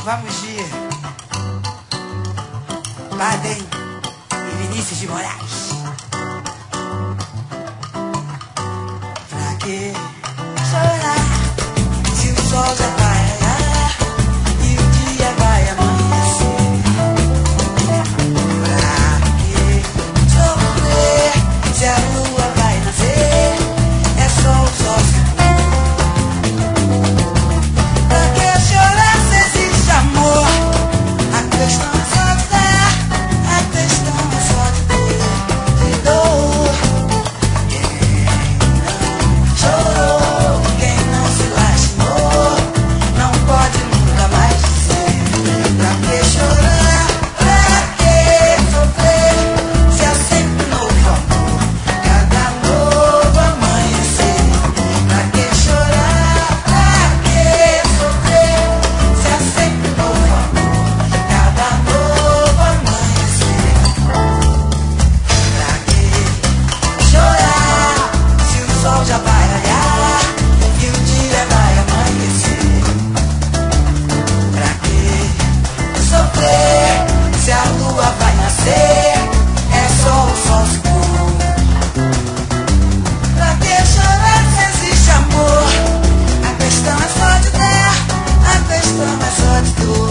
Vamos de Baden e Vinícius de Moraes. Pra que chorar se o sol já vai raiar e o dia vai amanhecer? Pra que sofrer se a lua vai nascer? É só o sol se pra que chorar se existe amor? A questão é só de dar, a questão é só de ter, de dor. Quem não chorou, quem não se lastimou, não pode nunca mais dizer. Pra que chorar, pra que sofrer, se há sempre novo amor, cada novo amanhecer? Pra que chorar, pra que sofrer, se há sempre novo amor, cada novo amanhecer? Pra que chorar se o sol já vai raiar e o dia vai amanhecer? Pra que sofrer se a lua vai nascer? É só o sol se pôr. Pra que chorar se existe amor? A questão é só de dar, a questão é só de dor.